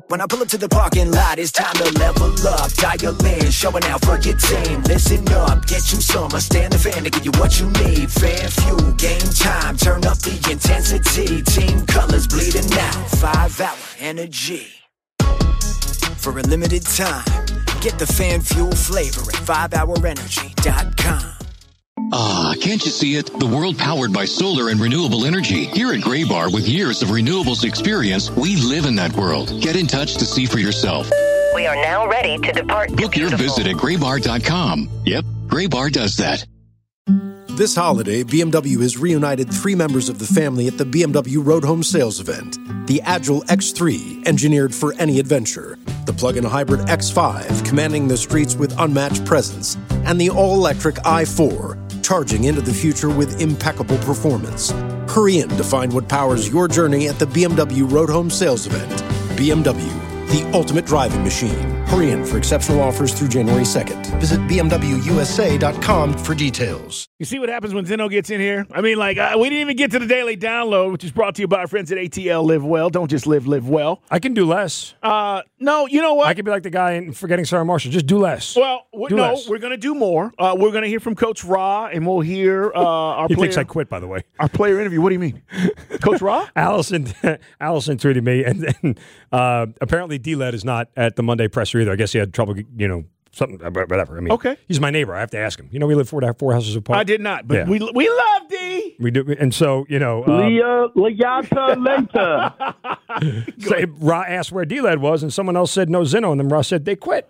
When I pull up to the parking lot, it's time to level up. Dial in, showing out for your team. Listen up, get you some. Stand the fan to give you what you need. Fan fuel, game time, turn up the intensity. Team colors bleeding out, 5-hour energy. For a limited time, get the fan fuel flavor at 5hourenergy.com. Ah, can't you see it? The world powered by solar and renewable energy. Here at Graybar, with years of renewables experience, we live in that world. Get in touch to see for yourself. We are now ready to depart. Book your visit at graybar.com. Yep, Graybar does that. This holiday, BMW has reunited 3 members of the family at the BMW Road Home Sales event. The Agile X3, engineered for any adventure. The plug-in hybrid X5, commanding the streets with unmatched presence. And the all-electric i4, charging into the future with impeccable performance. Hurry in to find what powers your journey at the BMW Road Home Sales event. BMW, the ultimate driving machine. Hurry in for exceptional offers through January 2nd. Visit BMWUSA.com for details. You see what happens when Zeno gets in here? I mean, we didn't even get to the Daily Download, which is brought to you by our friends at ATL Live Well. Don't just live well. I can do less. No, you know what? I could be like the guy in Forgetting Sarah Marshall. Just do less. Well, we're going to do more. We're going to hear from Coach Ra, and we'll hear our He player. thinks I quit, by the way. Our player interview. What do you mean? Coach Ra? Allison tweeted me, and then apparently D-Led is not at the Monday presser either. I guess he had trouble, something, whatever. I mean, okay. He's my neighbor. I have to ask him. We live four houses apart. I did not, but we love D. We do, and so Leata later. So Ra asked where D-Led was, and someone else said no Zeno, and then Ra said they quit.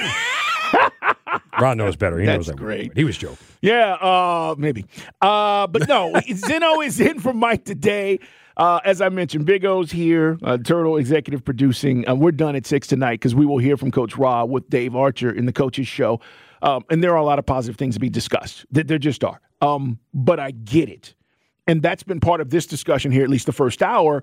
Ra knows better. He knows that. Great. He was joking. Yeah, maybe. But no, Zeno is in for Mike today. As I mentioned, Big O's here, Turtle executive producing. We're done at 6 tonight because we will hear from Coach Ra with Dave Archer in the Coach's Show. And there are a lot of positive things to be discussed. There just are. But I get it. And that's been part of this discussion here, at least the first hour,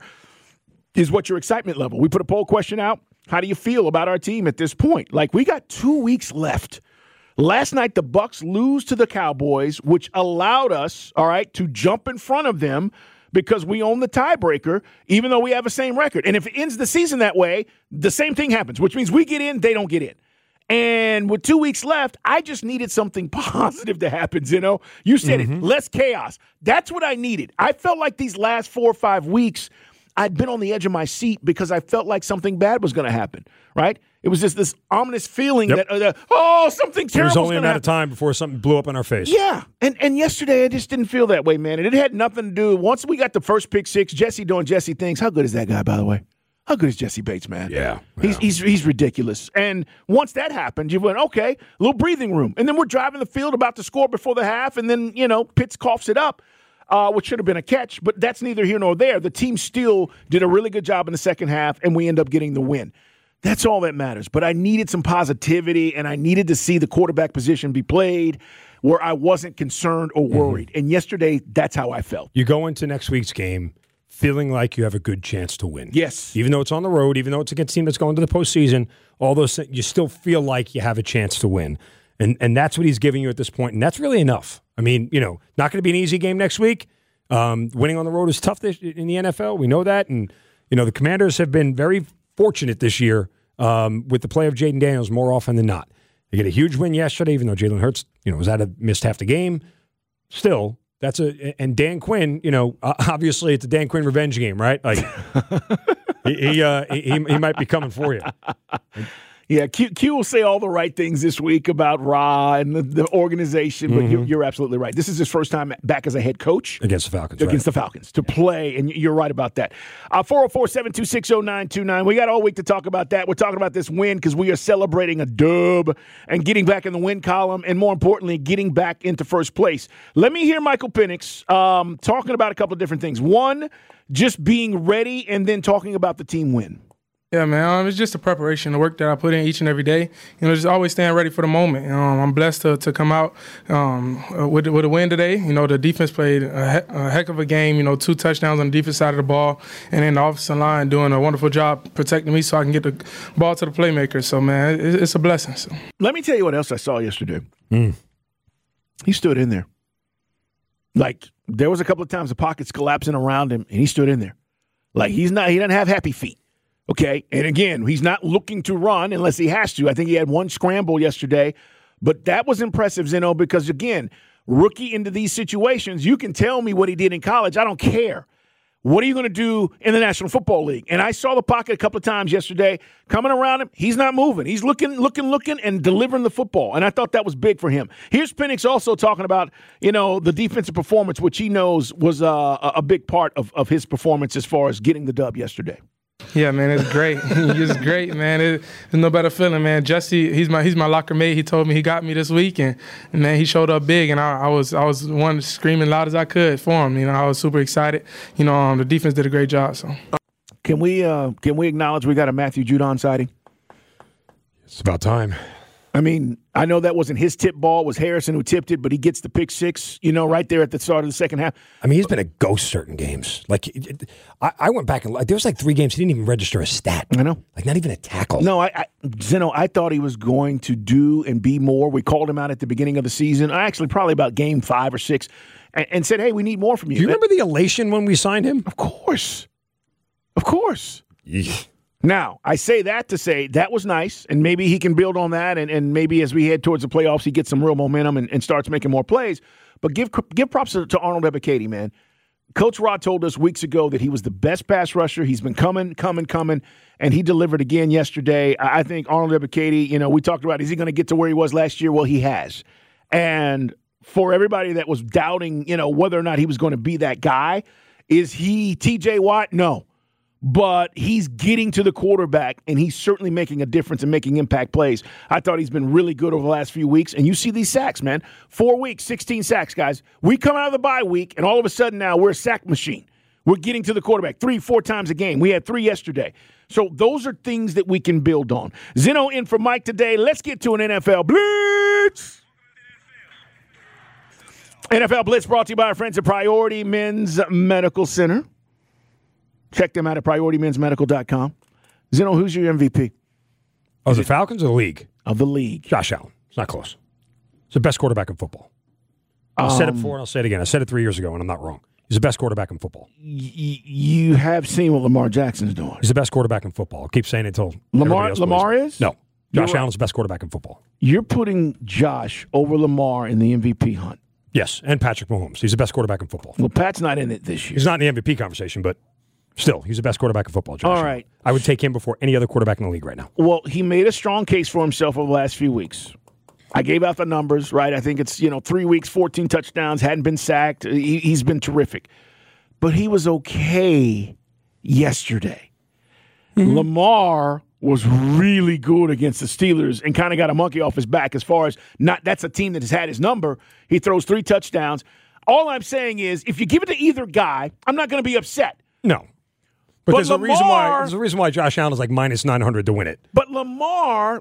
is what's your excitement level? We put a poll question out. How do you feel about our team at this point? We got 2 weeks left. Last night, the Bucs lose to the Cowboys, which allowed us, to jump in front of them because we own the tiebreaker, even though we have the same record. And if it ends the season that way, the same thing happens, which means we get in, they don't get in. And with 2 weeks left, I just needed something positive to happen, Zeno. You said it, less chaos. That's what I needed. I felt like these last 4 or 5 weeks, I'd been on the edge of my seat because I felt like something bad was going to happen, right? It was just this ominous feeling that, something terrible was going to happen. It was only a matter of time before something blew up in our face. Yeah, and yesterday I just didn't feel that way, man. And it had nothing to do. Once we got the first pick six, Jesse doing Jesse things. How good is that guy, by the way? How good is Jesse Bates, man? Yeah. He's ridiculous. And once that happened, you went, okay, a little breathing room. And then we're driving the field about to score before the half, and then, Pitts coughs it up. Which should have been a catch, but that's neither here nor there. The team still did a really good job in the second half, and we end up getting the win. That's all that matters. But I needed some positivity, and I needed to see the quarterback position be played where I wasn't concerned or worried. And yesterday, that's how I felt. You go into next week's game feeling like you have a good chance to win. Yes. Even though it's on the road, even though it's against a team that's going to the postseason, all those things, you still feel like you have a chance to win. And that's what he's giving you at this point, and that's really enough. I mean, not going to be an easy game next week. Winning on the road is tough in the NFL. We know that. And, the Commanders have been very fortunate this year with the play of Jaden Daniels more often than not. They get a huge win yesterday, even though Jalen Hurts, missed half the game. Still, and Dan Quinn, obviously it's a Dan Quinn revenge game, right? Like, he might be coming for you. Yeah, Q will say all the right things this week about Ra and the organization, but you're absolutely right. This is his first time back as a head coach. Against the Falcons, the Falcons, to play, and you're right about that. 404-726-0929. We got all week to talk about that. We're talking about this win because we are celebrating a dub and getting back in the win column, and more importantly, getting back into first place. Let me hear Michael Penix talking about a couple of different things. One, just being ready, and then talking about the team win. Yeah, man, it's just the preparation, the work that I put in each and every day. Just always staying ready for the moment. I'm blessed to come out with a win today. The defense played a heck of a game, 2 touchdowns on the defense side of the ball, and then the offensive line doing a wonderful job protecting me so I can get the ball to the playmaker. So, man, it's a blessing. So. Let me tell you what else I saw yesterday. He stood in there. There was a couple of times the pockets collapsing around him, and he stood in there. He doesn't have happy feet. Okay, and again, he's not looking to run unless he has to. I think he had one scramble yesterday, but that was impressive, Zeno, because again, rookie into these situations, you can tell me what he did in college. I don't care. What are you going to do in the National Football League? And I saw the pocket a couple of times yesterday. Coming around him, he's not moving. He's looking, and delivering the football. And I thought that was big for him. Here's Penix also talking about, the defensive performance, which he knows was a big part of his performance as far as getting the dub yesterday. Yeah, man, it's great. It's great, man. There's no better feeling, man. Jesse, he's my locker mate. He told me he got me this week, and man, he showed up big, and I was one screaming loud as I could for him. I was super excited. The defense did a great job. So, can we acknowledge we got a Matthew Judon sighting? It's about time. I mean, I know that wasn't his tip ball. It was Harrison who tipped it, but he gets the pick six, right there at the start of the second half. I mean, he's been a ghost certain games. Like, I went back and there was like 3 games he didn't even register a stat. I know. Like, not even a tackle. No, Zeno, I thought he was going to do and be more. We called him out at the beginning of the season. Probably about game 5 or 6, and said, hey, we need more from you. Do you remember the elation when we signed him? Of course. Yeesh. Now, I say that to say that was nice, and maybe he can build on that, and maybe as we head towards the playoffs, he gets some real momentum and starts making more plays. But give props to Arnold Ebiketie, man. Coach Rod told us weeks ago that he was the best pass rusher. He's been coming, and he delivered again yesterday. I think Arnold Ebiketie, we talked about, is he going to get to where he was last year? Well, he has. And for everybody that was doubting, whether or not he was going to be that guy, is he TJ Watt? No. But he's getting to the quarterback, and he's certainly making a difference and making impact plays. I thought he's been really good over the last few weeks, and you see these sacks, man. 4 weeks, 16 sacks, guys. We come out of the bye week, and all of a sudden now we're a sack machine. We're getting to the quarterback 3-4 times a game. We had 3 yesterday. So those are things that we can build on. Zeno in for Mike today. Let's get to an NFL Blitz. NFL Blitz brought to you by our friends at Priority Men's Medical Center. Check them out at PriorityMen'sMedical.com. Zeno, who's your MVP? Oh, the Falcons or the league? Of the league. Josh Allen. It's not close. It's the best quarterback in football. I said it before and I'll say it again. I said it 3 years ago and I'm not wrong. He's the best quarterback in football. You have seen what Lamar Jackson's doing. He's the best quarterback in football. I'll keep saying it until Lamar is? No. Josh Allen's the best quarterback in football. You're putting Josh over Lamar in the MVP hunt. Yes, and Patrick Mahomes. He's the best quarterback in football. Well, Pat's not in it this year. He's not in the MVP conversation, but still, he's the best quarterback in football, Josh. All right. I would take him before any other quarterback in the league right now. Well, he made a strong case for himself over the last few weeks. I gave out the numbers, right? I think it's, 3 weeks, 14 touchdowns, hadn't been sacked. He's been terrific. But he was okay yesterday. Mm-hmm. Lamar was really good against the Steelers and kind of got a monkey off his back as far as that's a team that has had his number. He throws 3 touchdowns. All I'm saying is if you give it to either guy, I'm not going to be upset. No. But there's a reason why Josh Allen is like minus 900 to win it. But Lamar,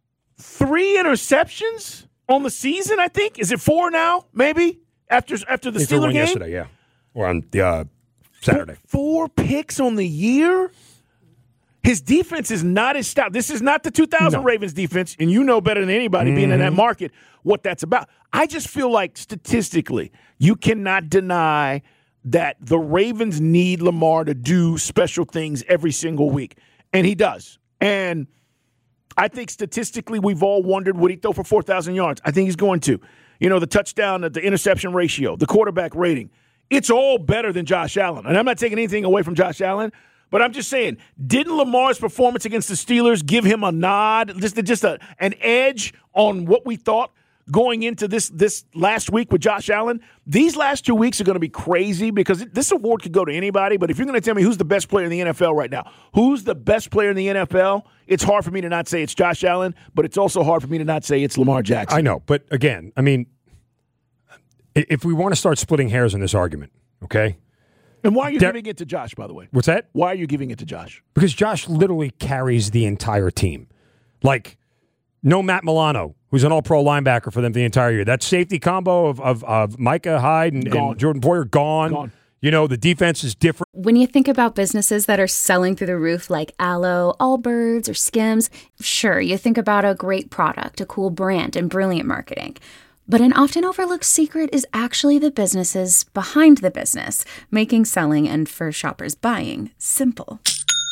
3 interceptions on the season, I think. Is it 4 now, maybe, after the Steelers game? Yesterday, yeah. Or on Saturday. 4 picks on the year? His defense is not as stout. This is not the 2000 Ravens defense, and you know better than anybody being in that market what that's about. I just feel like statistically you cannot deny that the Ravens need Lamar to do special things every single week, and he does. And I think statistically we've all wondered, would he throw for 4,000 yards? I think he's going to. The touchdown, the interception ratio, the quarterback rating. It's all better than Josh Allen. And I'm not taking anything away from Josh Allen, but I'm just saying, didn't Lamar's performance against the Steelers give him a nod, just an edge on what we thought going into this last week with Josh Allen? These last 2 weeks are going to be crazy because this award could go to anybody, but if you're going to tell me who's the best player in the NFL right now, who's the best player in the NFL, it's hard for me to not say it's Josh Allen, but it's also hard for me to not say it's Lamar Jackson. I know, but again, I mean, if we want to start splitting hairs in this argument, okay? And why are you giving it to Josh, by the way? What's that? Why are you giving it to Josh? Because Josh literally carries the entire team. Like, no Matt Milano, who's an all-pro linebacker for them the entire year. That safety combo of Micah Hyde and Jordan Poyer, gone. The defense is different. When you think about businesses that are selling through the roof like Aloe, Allbirds, or Skims, sure, you think about a great product, a cool brand, and brilliant marketing. But an often overlooked secret is actually the businesses behind the business, making selling and for shoppers buying simple.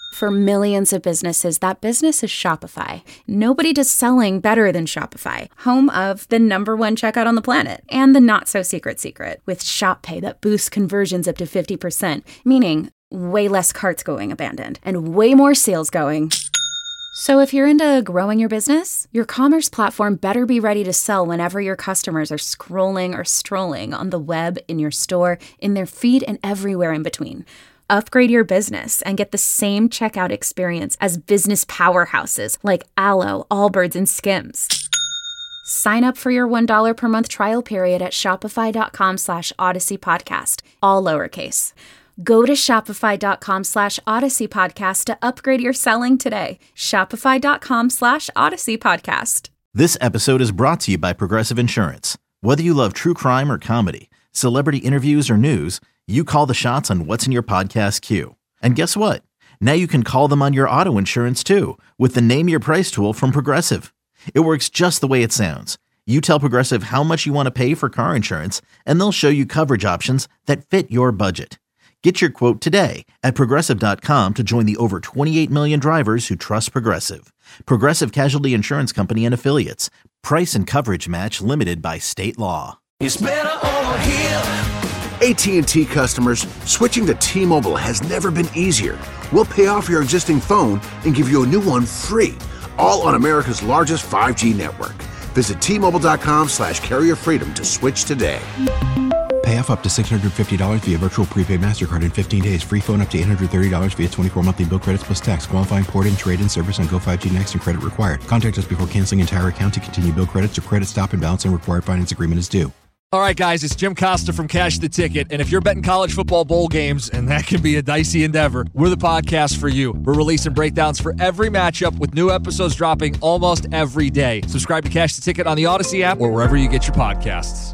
For millions of businesses, that business is Shopify. Nobody does selling better than Shopify, home of the #1 checkout on the planet and the not-so-secret with Shop Pay that boosts conversions up to 50%, meaning way less carts going abandoned and way more sales going. So if you're into growing your business, your commerce platform better be ready to sell whenever your customers are scrolling or strolling on the web, in your store, in their feed, and everywhere in between. Upgrade your business and get the same checkout experience as business powerhouses like Alo, Allbirds, and Skims. Sign up for your $1 per month trial period at shopify.com/Odyssey Podcast, all lowercase. Go to shopify.com/Odyssey Podcast to upgrade your selling today. Shopify.com/Odyssey Podcast. This episode is brought to you by Progressive Insurance. Whether you love true crime or comedy, celebrity interviews or news, you call the shots on what's in your podcast queue. And guess what? Now you can call them on your auto insurance too with the Name Your Price tool from Progressive. It works just the way it sounds. You tell Progressive how much you want to pay for car insurance, and they'll show you coverage options that fit your budget. Get your quote today at Progressive.com to join the over 28 million drivers who trust Progressive. Progressive Casualty Insurance Company and Affiliates. Price and coverage match limited by state law. It's better over here. AT&T customers, switching to T-Mobile has never been easier. We'll pay off your existing phone and give you a new one free, all on America's largest 5G network. Visit T-Mobile.com/carrier freedom to switch today. Pay off up to $650 via virtual prepaid MasterCard in 15 days. Free phone up to $830 via 24 monthly bill credits plus tax. Qualifying port-in, trade-in, service on Go5G Next and credit required. Contact us before canceling entire account to continue bill credits or credit stop and balance and required finance agreement is due. All right, guys, it's Jim Costa from Cash the Ticket, and if you're betting college football bowl games, and that can be a dicey endeavor, we're the podcast for you. We're releasing breakdowns for every matchup with new episodes dropping almost every day. Subscribe to Cash the Ticket on the Odyssey app or wherever you get your podcasts.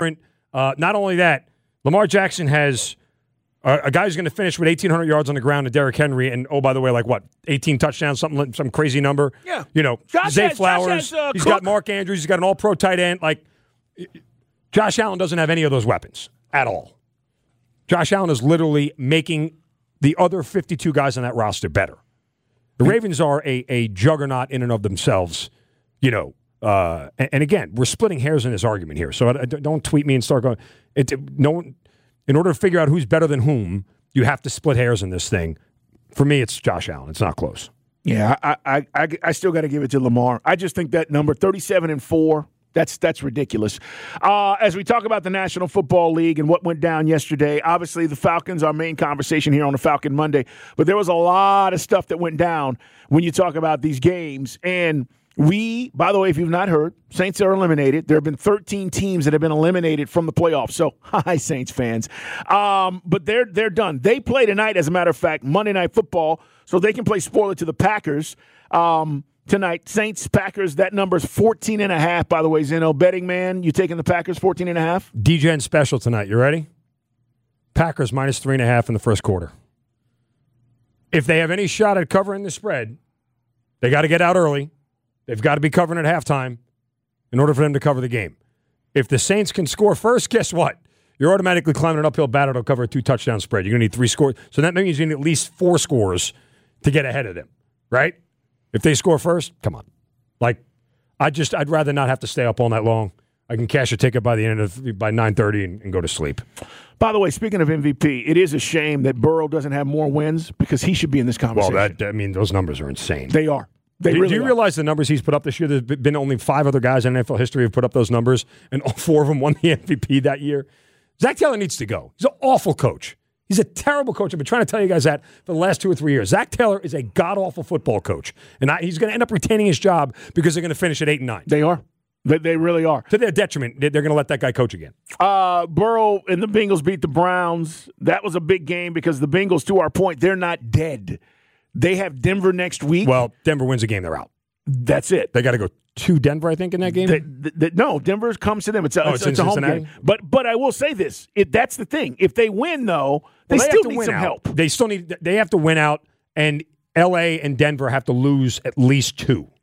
Not only that, Lamar Jackson has a guy who's going to finish with 1,800 yards on the ground to Derrick Henry, and oh, by the way, 18 touchdowns, some crazy number. Yeah. Zay Flowers. He's got Mark Andrews. He's got an all-pro tight end. Josh Allen doesn't have any of those weapons at all. Josh Allen is literally making the other 52 guys on that roster better. The Ravens are a juggernaut in and of themselves, and again, we're splitting hairs in this argument here, so don't tweet me and start going. In order to figure out who's better than whom, you have to split hairs in this thing. For me, it's Josh Allen. It's not close. Yeah, I still got to give it to Lamar. I just think that number 37-4. That's ridiculous. As we talk about the National Football League and what went down yesterday, obviously the Falcons, our main conversation here on the Falcon Monday, but there was a lot of stuff that went down when you talk about these games. And by the way, if you've not heard, Saints are eliminated. There have been 13 teams that have been eliminated from the playoffs. So, hi, Saints fans. But they're done. They play tonight, as a matter of fact, Monday Night Football, so they can play spoiler to the Packers. Tonight, Saints, Packers, that number's 14.5, by the way, Zeno. Betting man, you taking the Packers 14.5? DGen special tonight. You ready? Packers minus 3.5 in the first quarter. If they have any shot at covering the spread, they got to get out early. They've got to be covering at halftime in order for them to cover the game. If the Saints can score first, guess what? You're automatically climbing an uphill battle to cover a 2-touchdown spread. You're going to need 3 scores. So that means you need at least 4 scores to get ahead of them, right? If they score first, come on. I'd rather not have to stay up all night long. I can cash a ticket by 9:30 and go to sleep. By the way, speaking of MVP, it is a shame that Burrow doesn't have more wins because he should be in this conversation. Well, those numbers are insane. They are. Do you realize the numbers he's put up this year? There's been only 5 other guys in NFL history who've put up those numbers, and all 4 of them won the MVP that year. Zach Taylor needs to go. He's an awful coach. He's a terrible coach. I've been trying to tell you guys that for the last 2 or 3 years. Zach Taylor is a god-awful football coach, and he's going to end up retaining his job because they're going to finish at 8-9. They are. They really are. To their detriment, they're going to let that guy coach again. Burrow and the Bengals beat the Browns. That was a big game because the Bengals, to our point, they're not dead. They have Denver next week. Well, Denver wins a game, they're out. That's it. They got to go to Denver, I think, in that game? No, Denver comes to them. It's a home game. But I will say this. That's the thing. If they win, though, they still need some help. They have to win out, and L.A. and Denver have to lose at least 2.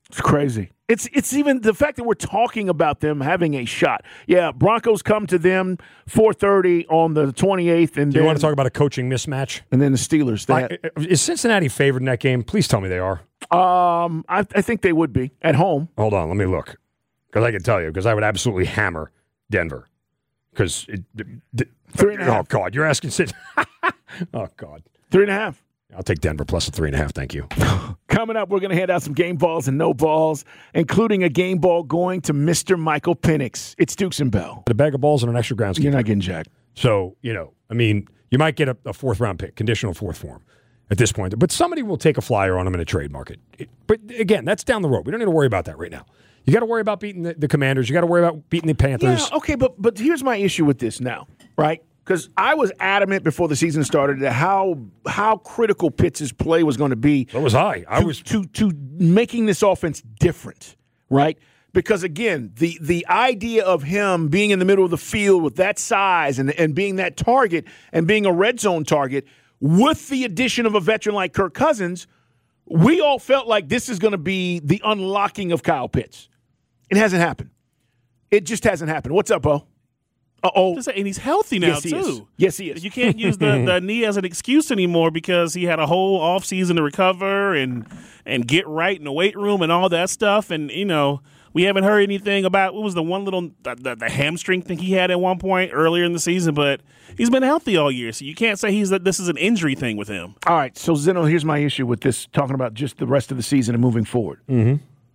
It's crazy. It's even the fact that we're talking about them having a shot. Yeah, Broncos come to them 4:30 on the 28th. And do you want to talk about a coaching mismatch? And then the Steelers. Is Cincinnati favored in that game? Please tell me they are. I think they would be at home. Hold on, let me look. Because I can tell you, because I would absolutely hammer Denver. Because 3.5. Oh, God, you're asking Oh, God. 3.5. I'll take Denver plus a 3.5, thank you. Coming up, we're going to hand out some game balls and no balls, including a game ball going to Mr. Michael Penix. It's Dukes and Bell. A bag of balls and an extra groundskeeper. You're not getting jacked. So, you might get a fourth-round pick, conditional fourth form at this point. But somebody will take a flyer on him in a trade market. But, again, that's down the road. We don't need to worry about that right now. You got to worry about beating the Commanders. You got to worry about beating the Panthers. Yeah, okay, but here's my issue with this now, right? Because I was adamant before the season started that how critical Pitts' play was going to be. So was I. To making this offense different, right? Because again, the idea of him being in the middle of the field with that size and being that target and being a red zone target with the addition of a veteran like Kirk Cousins, we all felt like this is going to be the unlocking of Kyle Pitts. It hasn't happened. It just hasn't happened. What's up, Bo? And he's healthy now, too. Yes, he is. You can't use the knee as an excuse anymore because he had a whole offseason to recover and get right in the weight room and all that stuff. And, we haven't heard anything about what was the one little the hamstring thing he had at one point earlier in the season, but he's been healthy all year. So you can't say this is an injury thing with him. All right, so Zeno, here's my issue with this, talking about just the rest of the season and moving forward. Mm-hmm.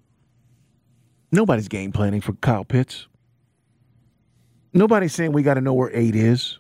Nobody's game planning for Kyle Pitts. Nobody's saying we got to know where 8 is.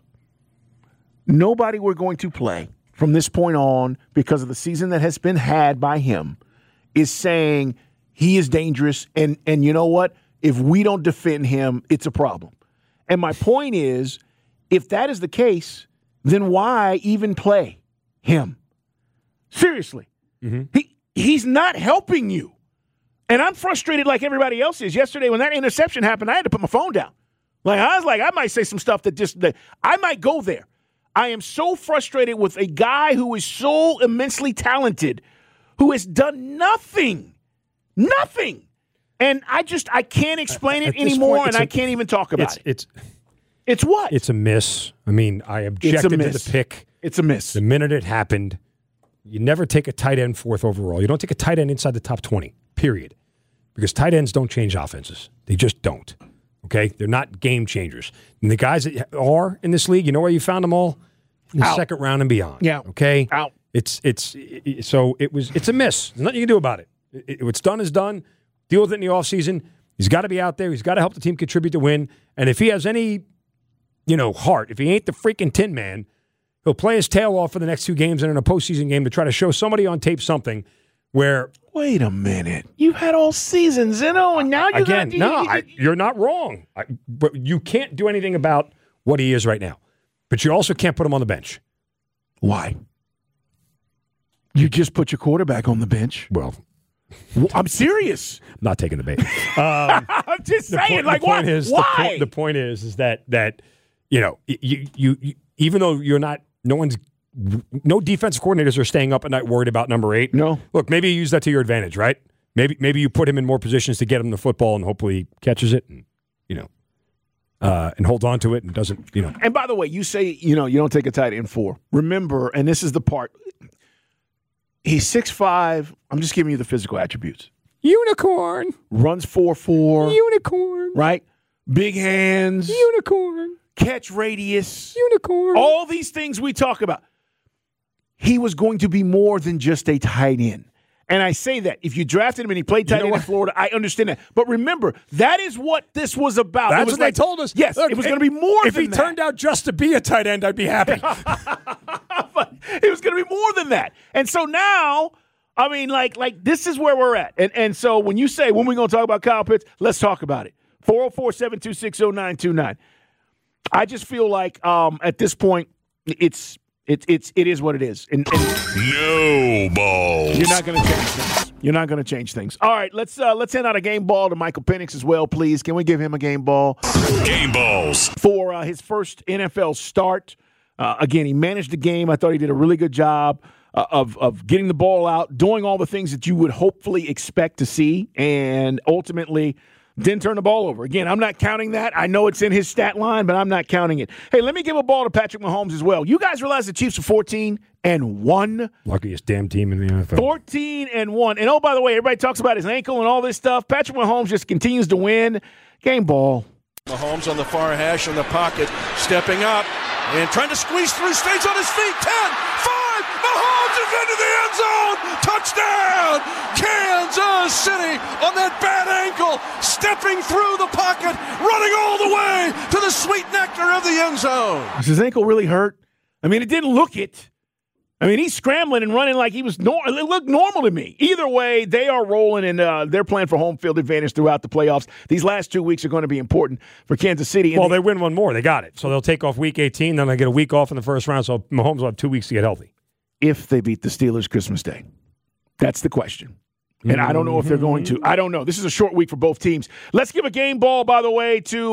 Nobody we're going to play from this point on because of the season that has been had by him is saying he is dangerous. And you know what? If we don't defend him, it's a problem. And my point is, if that is the case, then why even play him? Seriously. Mm-hmm. He's not helping you. And I'm frustrated like everybody else is. Yesterday when that interception happened, I had to put my phone down. I might say some stuff that I might go there. I am so frustrated with a guy who is so immensely talented, who has done nothing. And I can't explain it anymore, and I can't even talk about it. It's what? It's a miss. I mean, I objected to the pick. It's a miss. The minute it happened, you never take a tight end 4th overall. You don't take a tight end inside the top 20, period. Because tight ends don't change offenses. They just don't. Okay? They're not game changers. And the guys that are in this league, you know where you found them all? In the second round and beyond. Yeah. Okay? Out. It's a miss. There's nothing you can do about it. What's done is done. Deal with it in the offseason. He's got to be out there. He's got to help the team contribute to win. And if he has any, heart, if he ain't the freaking Tin Man, he'll play his tail off for the next 2 games and in a postseason game to try to show somebody on tape something where. Wait a minute. You've had all season, Zeno, and now you're not wrong. But you can't do anything about what he is right now. But you also can't put him on the bench. Why? You just put your quarterback on the bench. Well, I'm serious. I'm not taking the bait. I'm just saying, why? The point is that you even though you're not, no defensive coordinators are staying up at night worried about number 8. No. Look, maybe you use that to your advantage, right? Maybe you put him in more positions to get him the football and hopefully he catches it and and holds on to it and doesn't, And by the way, you say, you don't take a tight end 4. Remember, and this is the part. He's 6'5". I'm just giving you the physical attributes. Unicorn. Runs 4.4. Unicorn. Right? Big hands. Unicorn. Catch radius. Unicorn. All these things we talk about. He was going to be more than just a tight end. And I say that. If you drafted him and he played tight end in Florida, I understand that. But remember, that is what this was about. That's what they told us. Yes, it was going to be more than that. If he turned out just to be a tight end, I'd be happy. But it was going to be more than that. And so now, I mean, like this is where we're at. And so when you say, when we going to talk about Kyle Pitts, let's talk about it. 404-726-0929. I just feel like at this point, it is what it is. And no balls. You're not going to change things. You're not going to change things. All right, let's hand out a game ball to Michael Penix as well, please. Can we give him a game ball? Game balls. For his first NFL start. Again, he managed the game. I thought he did a really good job. of getting the ball out, doing all the things that you would hopefully expect to see, and ultimately didn't turn the ball over. Again, I'm not counting that. I know it's in his stat line, but I'm not counting it. Hey, let me give a ball to Patrick Mahomes as well. You guys realize the Chiefs are 14-1? Luckiest damn team in the NFL. 14-1. And oh, by the way, everybody talks about his ankle and all this stuff. Patrick Mahomes just continues to win. Game ball. Mahomes on the far hash in the pocket, stepping up and trying to squeeze through, stays on his feet. 10, 5, Mahomes is into the end zone. Touchdown, Kansas City on that bad ankle, stepping through the pocket, running all the way to the sweet nectar of the end zone. Does his ankle really hurt? I mean, it didn't look it. I mean, he's scrambling and running like he was normal. It looked normal to me. Either way, they are rolling, and they're playing for home field advantage throughout the playoffs. These last 2 weeks are going to be important for Kansas City. Well, they win one more. They got it. So they'll take off Week 18, then they get a week off in the first round, so Mahomes will have 2 weeks to get healthy. If they beat the Steelers Christmas Day. That's the question. And I don't know if they're going to. I don't know. This is a short week for both teams. Let's give a game ball, by the way, to,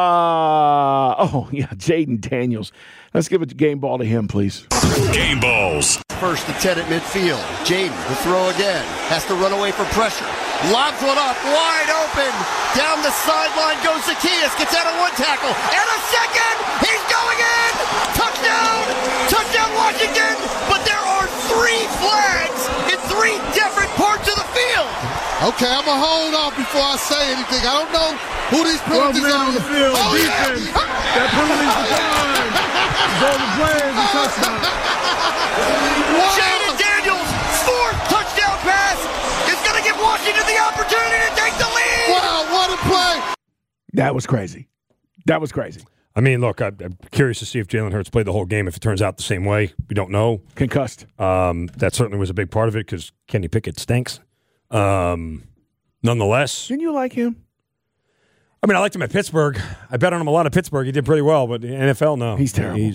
Jaden Daniels. Let's give a game ball to him, please. Game balls. First and 10 at midfield. Jaden, the throw again. Has to run away from pressure. Lobs one up, wide open. Down the sideline goes Zacchaeus. Gets out of one tackle. And a second. He's going in. Touchdown. Touchdown, Washington. But there are 3 flags in 3 different parts of the field. Okay, I'm going to hold off before I say anything. I don't know who these penalties are. On the field. Defense. That penalty's declined. Golden players and touchdown. Jaden Daniels, 4th touchdown pass, is going to give Washington the opportunity to take the lead. Wow, what a play. That was crazy. That was crazy. I mean, look, I'm curious to see if Jalen Hurts played the whole game. If it turns out the same way, we don't know. Concussed. That certainly was a big part of it because Kenny Pickett stinks. Nonetheless. Didn't you like him? I mean, I liked him at Pittsburgh. I bet on him a lot at Pittsburgh. He did pretty well, but in NFL, no. He's terrible.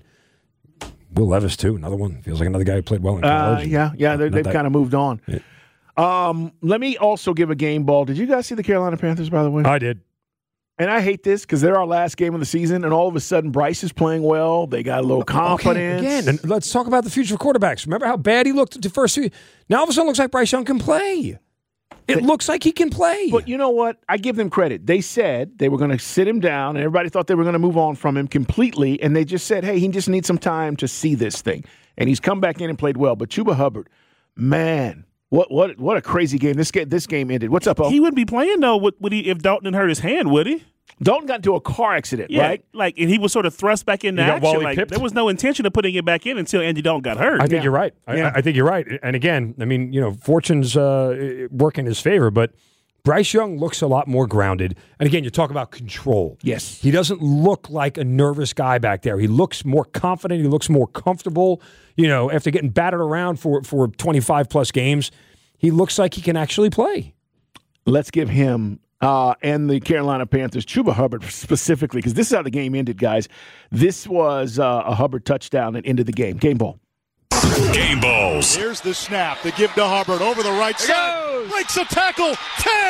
Will Levis, too, another one. Feels like another guy who played well in college. They've kind of moved on. Yeah. Let me also give a game ball. Did you guys see the Carolina Panthers, by the way? I did. And I hate this because they're our last game of the season, and all of a sudden Bryce is playing well. They got a little confidence. Okay, again, and let's talk about the future of quarterbacks. Remember how bad he looked at the first 2 years? Now all of a sudden it looks like Bryce Young can play. It looks like he can play. But you know what? I give them credit. They said they were going to sit him down, and everybody thought they were going to move on from him completely, and they just said, hey, he just needs some time to see this thing. And he's come back in and played well. But Chuba Hubbard, man, what a crazy game. This game ended. What's up, O? He wouldn't be playing, though, would he, if Dalton had hurt his hand, would he? Dalton got into a car accident, right? And he was sort of thrust back into action. There was no intention of putting it back in until Andy Dalton got hurt. I think you're right. I think you're right. And again, I mean, fortune's work in his favor, but Bryce Young looks a lot more grounded. And again, you talk about control. Yes. He doesn't look like a nervous guy back there. He looks more confident. He looks more comfortable. After getting battered around for 25-plus games, he looks like he can actually play. Let's give him and the Carolina Panthers, Chuba Hubbard specifically, because this is how the game ended, guys. This was a Hubbard touchdown that ended the game. Game ball. Game balls. Here's the snap. They give to Hubbard over the right side. Breaks a tackle. 10, 5,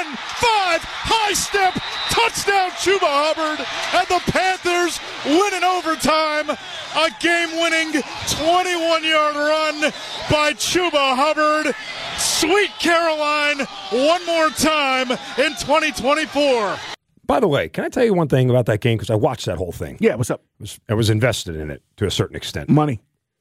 high step. Touchdown, Chuba Hubbard. And the Panthers win in overtime. A game-winning 21-yard run by Chuba Hubbard. Sweet Caroline one more time in 2024. By the way, can I tell you one thing about that game? Because I watched that whole thing. Yeah, what's up? I was invested in it to a certain extent. Money.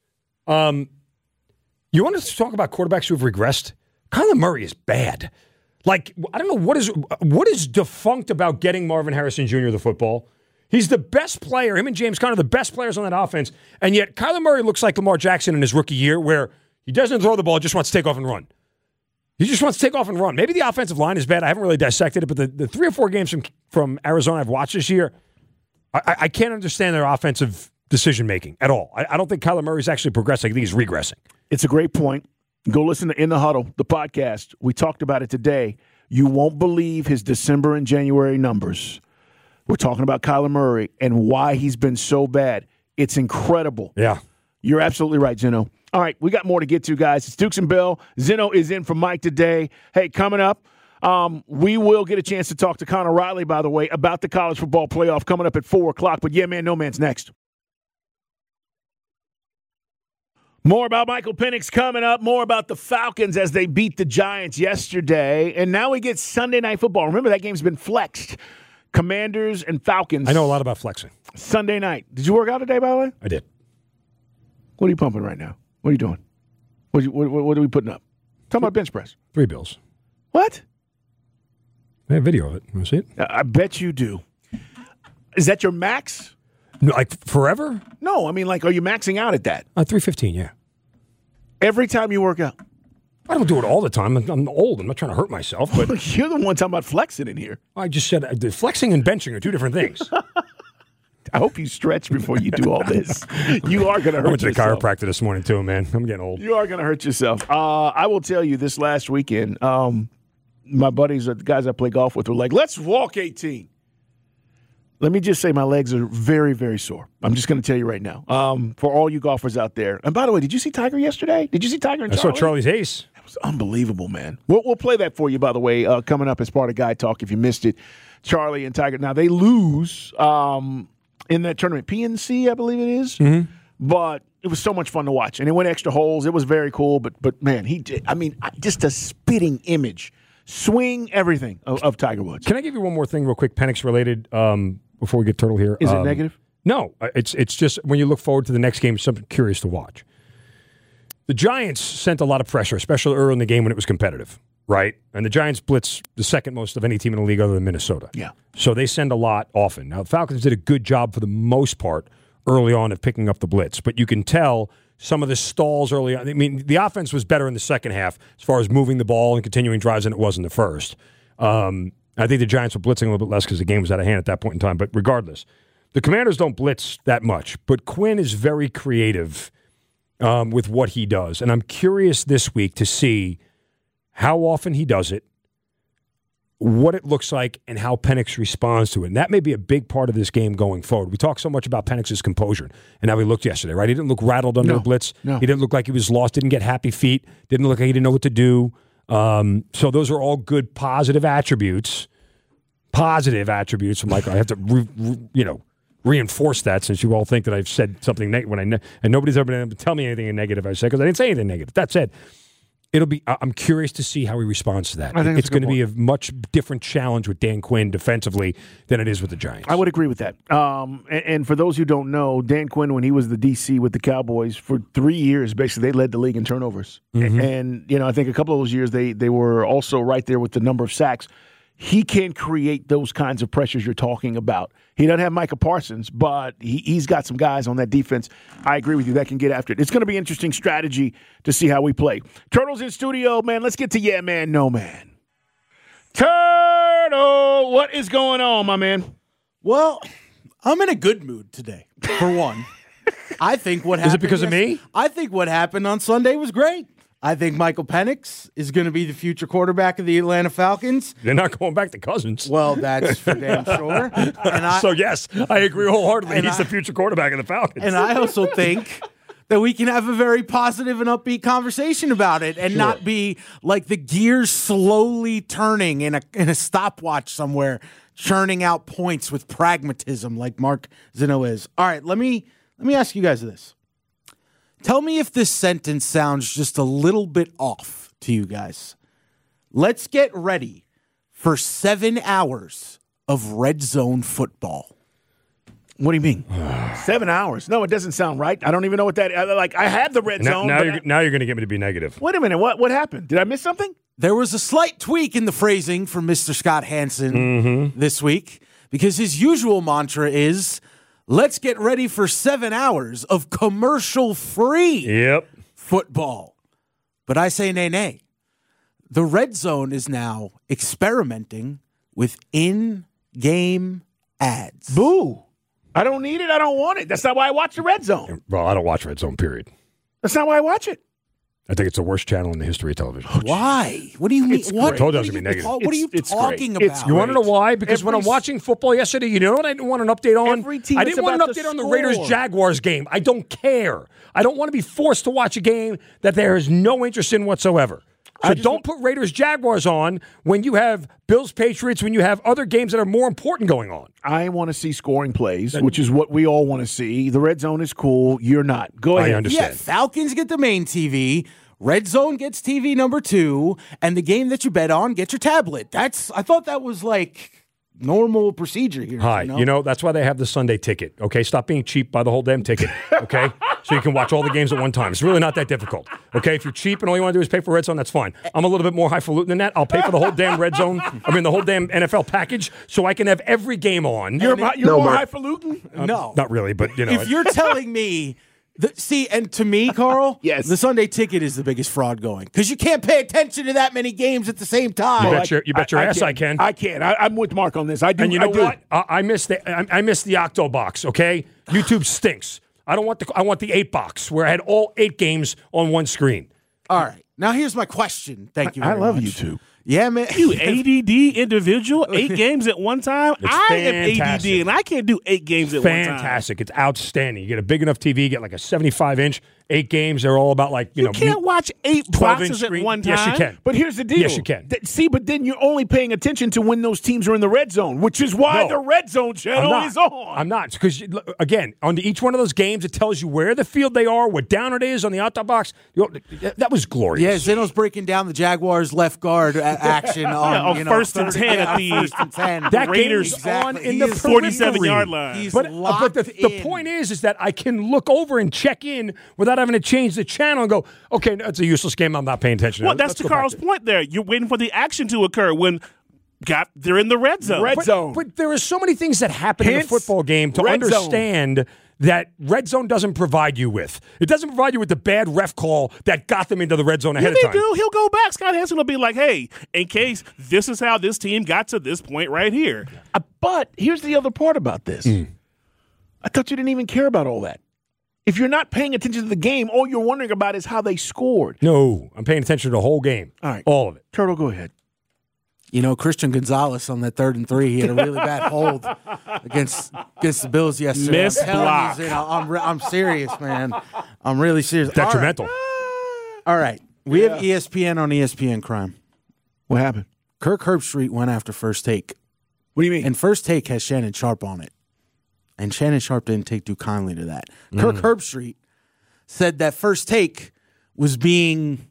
You want us to talk about quarterbacks who have regressed? Kyler Murray is bad. Like, I don't know, what is defunct about getting Marvin Harrison Jr. the football? He's the best player. Him and James Conner, the best players on that offense. And yet Kyler Murray looks like Lamar Jackson in his rookie year where he doesn't throw the ball, just wants to take off and run. He just wants to take off and run. Maybe the offensive line is bad. I haven't really dissected it, but the 3 or 4 games from Arizona I've watched this year, I can't understand their offensive decision-making at all. I don't think Kyler Murray's actually progressing. I think he's regressing. It's a great point. Go listen to In the Huddle, the podcast. We talked about it today. You won't believe his December and January numbers. We're talking about Kyler Murray and why he's been so bad. It's incredible. Yeah. You're absolutely right, Zeno. All right, we got more to get to, guys. It's Dukes and Bill. Zeno is in for Mike today. Hey, coming up, we will get a chance to talk to Connor Riley, by the way, about the college football playoff coming up at 4 o'clock. But yeah, man, no man's next. More about Michael Penix coming up. More about the Falcons as they beat the Giants yesterday. And now we get Sunday Night Football. Remember, that game's been flexed. Commanders and Falcons. I know a lot about flexing. Sunday night. Did you work out today, by the way? I did. What are you pumping right now? What are you doing? What are we putting up? Talking about bench press. 3 bills. What? I have a video of it. You want to see it? I bet you do. Is that your max? No, like forever? No, I mean, like, are you maxing out at that? 315, yeah. Every time you work out? I don't do it all the time. I'm old. I'm not trying to hurt myself. But you're the one talking about flexing in here. I just said flexing and benching are 2 different things. I hope you stretch before you do all this. You are going to hurt yourself. I went to the chiropractor this morning, too, man. I'm getting old. You are going to hurt yourself. I will tell you, this last weekend, my buddies, the guys I play golf with, were like, let's walk 18. Let me just say my legs are very, very sore. I'm just going to tell you right now. For all you golfers out there. And by the way, did you see Tiger yesterday? Did you see Tiger and Charlie? I saw Charlie's ace. That was unbelievable, man. We'll play that for you, by the way, coming up as part of Guy Talk if you missed it. Charlie and Tiger. Now, they lose in that tournament. PNC, I believe it is. Mm-hmm. But it was so much fun to watch. And it went extra holes. It was very cool. But man, he did. I mean, just a spitting image. Swing, everything of Tiger Woods. Can I give you one more thing real quick, Penix related, before we get Turtle here? Is it negative? No. It's just when you look forward to the next game, something curious to watch. The Giants sent a lot of pressure, especially early in the game when it was competitive, right? And the Giants blitz the second most of any team in the league other than Minnesota. Yeah. So they send a lot often. Now, the Falcons did a good job for the most part early on of picking up the blitz, but you can tell some of the stalls early on. I mean, the offense was better in the second half as far as moving the ball and continuing drives than it was in the first. I think the Giants were blitzing a little bit less because the game was out of hand at that point in time. But regardless, the Commanders don't blitz that much. But Quinn is very creative with what he does. And I'm curious this week to see how often he does it, what it looks like, and how Penix responds to it. And that may be a big part of this game going forward. We talk so much about Penix's composure and how he looked yesterday, right? He didn't look rattled under a blitz. No. He didn't look like he was lost, didn't get happy feet, didn't look like he didn't know what to do. So those are all good positive attributes. Michael. I have to, reinforce that since you all think that I've said something negative and nobody's ever been able to tell me anything negative I said because I didn't say anything negative. That said, I'm curious to see how he responds to that. It's going to be a much different challenge with Dan Quinn defensively than it is with the Giants. I would agree with that. And for those who don't know, Dan Quinn, when he was the DC with the Cowboys, for 3 years, basically, they led the league in turnovers. Mm-hmm. And, I think a couple of those years, they were also right there with the number of sacks. He can create those kinds of pressures you're talking about. He doesn't have Micah Parsons, but he's got some guys on that defense. I agree with you. That can get after it. It's going to be interesting strategy to see how we play. Turtle's in studio, man. Let's get to Yeah Man, No Man. Turtle, what is going on, my man? Well, I'm in a good mood today, for one. I think what happened. Is it because of me? I think what happened on Sunday was great. I think Michael Penix is going to be the future quarterback of the Atlanta Falcons. They're not going back to Cousins. Well, that's for damn sure. So, yes, I agree wholeheartedly. He's the future quarterback of the Falcons. And I also think that we can have a very positive and upbeat conversation about it and not be like the gears slowly turning in a stopwatch somewhere, churning out points with pragmatism like Mark Zeno is. All right, let me ask you guys this. Tell me if this sentence sounds just a little bit off to you guys. Let's get ready for 7 hours of red zone football. What do you mean? 7 hours? No, it doesn't sound right. I don't even know what that. I had the red zone. Now you're going to get me to be negative. Wait a minute. What happened? Did I miss something? There was a slight tweak in the phrasing from Mr. Scott Hansen this week because his usual mantra is, let's get ready for 7 hours of commercial-free football. But I say nay. The red zone is now experimenting with in-game ads. Boo. I don't need it. I don't want it. That's not why I watch the red zone. Well, I don't watch red zone, period. That's not why I watch it. I think it's the worst channel in the history of television. Why? What do you mean? I told you I was going to be negative. What are you talking about? You want to know why? Because when I'm watching football yesterday, you know what I didn't want an update on? I didn't want an update on the Raiders-Jaguars game. I don't care. I don't want to be forced to watch a game that there is no interest in whatsoever. So don't put Raiders-Jaguars on when you have Bills-Patriots, when you have other games that are more important going on. I want to see scoring plays, which is what we all want to see. The red zone is cool. You're not. Go ahead. I understand. Yeah, Falcons get the main TV. Red Zone gets TV number 2, and the game that you bet on gets your tablet. I thought that was like normal procedure here. Hi. That's why they have the Sunday ticket. Okay, stop being cheap. Buy the whole damn ticket. Okay, so you can watch all the games at one time. It's really not that difficult. Okay, if you're cheap and all you want to do is pay for Red Zone, that's fine. I'm a little bit more highfalutin than that. I'll pay for the whole damn Red Zone. The whole damn NFL package, so I can have every game on. You're more highfalutin? No, not really. But if you're telling me. And to me, Carl, yes, the Sunday ticket is the biggest fraud going because you can't pay attention to that many games at the same time. You bet your ass I can. I can. I'm with Mark on this. I do. And you know what? I miss the Octo box. Okay, YouTube stinks. I want the 8 box where I had all 8 games on one screen. All right. Now here's my question. Thank you. I love much. YouTube. Yeah, man. You ADD individual, 8 games at one time? I am ADD, and I can't do 8 games at one time. Fantastic. It's outstanding. You get a big enough TV, you get like a 75-inch, 8 games. They're all about you can't watch 8 boxes at one time. Yes, you can. But here's the deal. Yes, you can. But then you're only paying attention to when those teams are in the red zone, which is why the red zone channel is on. I'm not. Because, again, on each one of those games, it tells you where the field they are, what down it is on the Octo box. That was glorious. Yeah, Zeno's breaking down the Jaguars left guard action on first and 10 at the first and 10. That Raiders game is on in the 47-yard line. But the point is that I can look over and check in without having to change the channel and go, okay, that's a useless game. I'm not paying attention. Well, that's to Carl's point there. You're waiting for the action to occur when they're in the red zone. But there are so many things that happen in a football game to understand that red zone doesn't provide you with. It doesn't provide you with the bad ref call that got them into the red zone ahead of time. He'll go back. Scott Hansen will be like, hey, in case this is how this team got to this point right here. But here's the other part about this. I thought you didn't even care about all that. If you're not paying attention to the game, all you're wondering about is how they scored. No, I'm paying attention to the whole game. All right. All of it. Turtle, go ahead. Christian Gonzalez on that 3rd and 3, he had a really bad hold against the Bills yesterday. Missed block. I'm serious, man. I'm really serious. Detrimental. All right. We have ESPN on ESPN Crime. What happened? Kirk Herbstreit went after First Take. What do you mean? And First Take has Shannon Sharp on it. And Shannon Sharp didn't take too kindly to that. Kirk Herbstreit said that First Take was being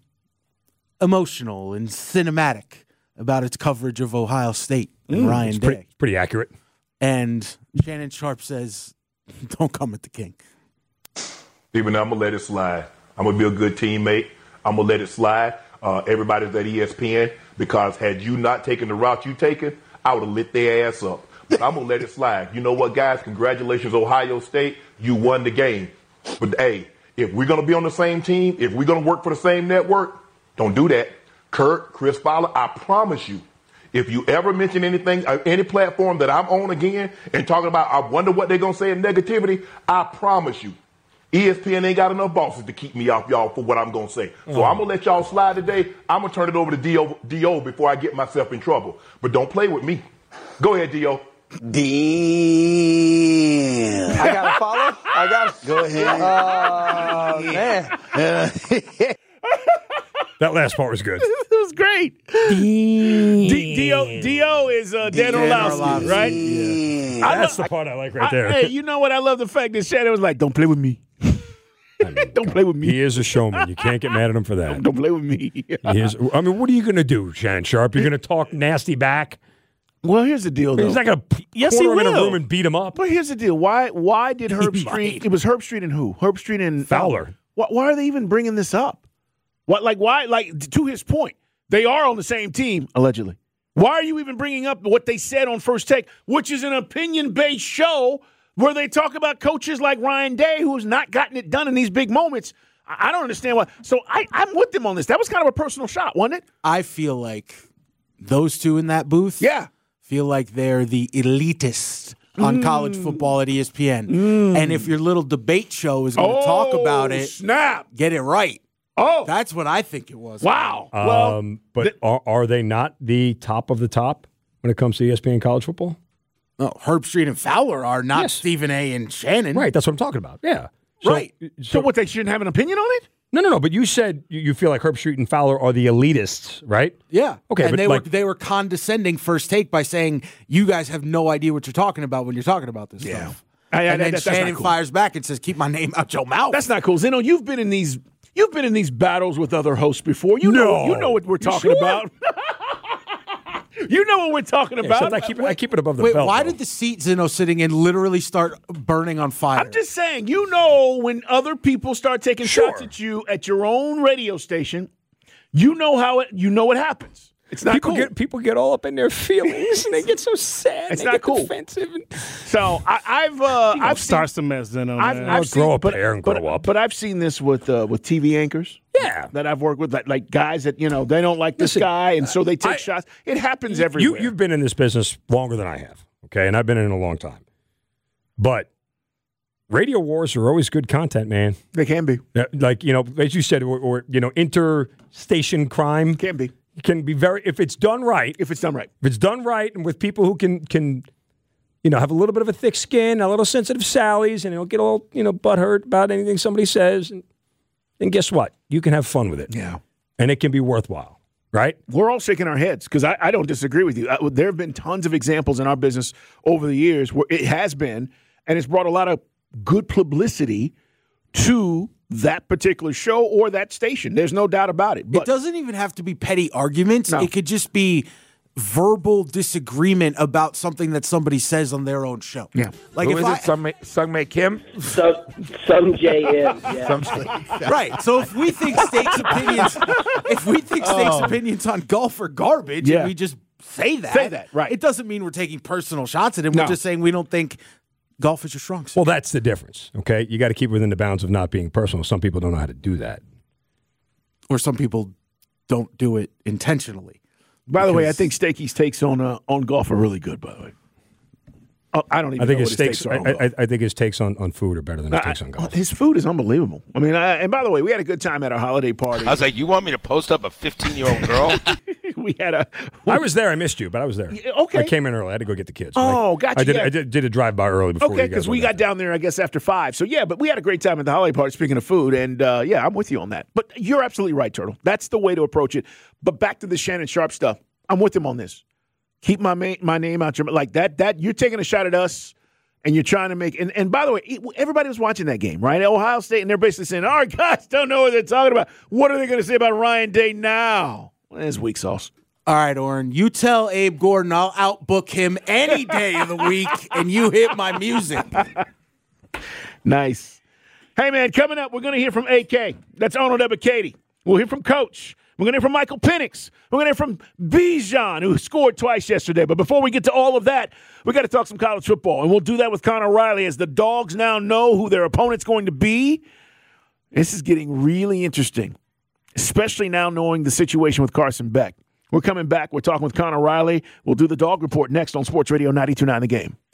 emotional and cinematic about its coverage of Ohio State and Ryan Day. Pretty accurate. And Shannon Sharp says, don't come at the king. Even though I'm going to let it slide. I'm going to be a good teammate. I'm going to let it slide. Everybody's at ESPN because had you not taken the route you taken, I would have lit their ass up. But I'm going to let it slide. You know what, guys? Congratulations, Ohio State. You won the game. But, hey, if we're going to be on the same team, if we're going to work for the same network, don't do that. Kurt, Chris Fowler, I promise you, if you ever mention anything, any platform that I'm on again and talking about, I wonder what they're going to say in negativity, I promise you, ESPN ain't got enough bosses to keep me off y'all for what I'm going to say. So I'm going to let y'all slide today. I'm going to turn it over to D.O. before I get myself in trouble. But don't play with me. Go ahead, D.O. Damn. I got to follow? Go ahead. Oh, man. That last part was good. It was great. D.O. is Dan Orlovsky, right? Yeah. That's the part I like right there. Hey, you know what? I love the fact that Shannon was like, don't play with me. Don't play with me. He is a showman. You can't get mad at him for that. Don't play with me. What are you going to do, Shannon Sharp? You're going to talk nasty back? Well, here's the deal, though. He's not going to corner him in a room and beat him up. But here's the deal. Why did Herbstreit? It was Herbstreit and who? Herbstreit and Fowler. Why are they even bringing this up? Why? To his point, they are on the same team, allegedly. Why are you even bringing up what they said on First Take, which is an opinion-based show where they talk about coaches like Ryan Day, who has not gotten it done in these big moments? I don't understand why. So I'm with them on this. That was kind of a personal shot, wasn't it? I feel like those two in that booth feel like they're the elitists on college football at ESPN. And if your little debate show is going to talk about it, get it right. Oh, that's what I think it was. Wow. But are they not the top of the top when it comes to ESPN college football? No, Herbstreit and Fowler are not Stephen A. and Shannon. Right, that's what I'm talking about. Yeah. So what, they shouldn't have an opinion on it? No. But you said you feel like Herb Street and Fowler are the elitists, right? Yeah. Okay, and but they were condescending first take by saying you guys have no idea what you're talking about when you're talking about this stuff. And then Shannon fires back and says, "Keep my name out your mouth." That's not cool. Zeno, you've been in these battles with other hosts before. You know what we're talking about. You know what we're talking about. I keep it above the belt. Why did the seat Zeno sitting in literally start burning on fire? I'm just saying, when other people start taking shots at you at your own radio station, you know what happens. It's not cool. People get all up in their feelings and they get so sad. It's not cool. Defensive. So I've start some mess, Zeno. I've grow up there and grow up. But I've seen this with TV anchors. Yeah, that I've worked with, like guys that they don't like this guy, and so they take shots. It happens everywhere. You've been in this business longer than I have, okay, and I've been in it a long time. But radio wars are always good content, man. They can be. Like as you said, or interstation crime can be. It can be if it's done right. If it's done right. If it's done right, and with people who can have a little bit of a thick skin, a little sensitive sallies, and get all butthurt about anything somebody says. And guess what? You can have fun with it. Yeah. And it can be worthwhile, right? We're all shaking our heads because I don't disagree with you. There have been tons of examples in our business over the years where it has been, and it's brought a lot of good publicity to that particular show or that station. There's no doubt about it. But it doesn't even have to be petty arguments. No. It could just be verbal disagreement about something that somebody says on their own show. Yeah. Like who is it? Sungmae Kim? Some J.M. Yeah. Right. So if we think Steak's opinions on golf are garbage, and we just say that, right? It doesn't mean we're taking personal shots at him. We're just saying we don't think golf is your strong suit. Well, that's the difference. Okay, you got to keep within the bounds of not being personal. Some people don't know how to do that, or some people don't do it intentionally. By the way, I think Stakey's takes on golf are really good. By the way, I don't even. I think his takes are on golf. I think his takes on food are better than his takes on golf. His food is unbelievable. I mean, and by the way, we had a good time at our holiday party. I was like, you want me to post up a 15-year-old girl? I was there. I missed you, but I was there. Okay. I came in early. I had to go get the kids. Gotcha. I did a drive-by early before. Okay, because we got down there, I guess, after 5. So, yeah, but we had a great time at the holiday party, speaking of food, and, I'm with you on that. But you're absolutely right, Turtle. That's the way to approach it. But back to the Shannon Sharpe stuff. I'm with him on this. Keep my name out your – like that you're taking a shot at us, and you're trying to make – and by the way, everybody was watching that game, right? Ohio State, and they're basically saying, our guys don't know what they're talking about. What are they going to say about Ryan Day now? Well, it's weak sauce. All right, Oren, you tell Abe Gordon I'll outbook him any day of the week, and you hit my music. Nice. Hey, man, coming up, we're going to hear from AK. That's Arnold Ebiketie. We'll hear from Coach. We're going to hear from Michael Penix. We're going to hear from Bijan, who scored twice yesterday. But before we get to all of that, we got to talk some college football, and we'll do that with Connor Riley as the Dogs now know who their opponent's going to be. This is getting really interesting, especially now knowing the situation with Carson Beck. We're coming back. We're talking with Connor Riley. We'll do the Dog Report next on Sports Radio 92.9 The Game.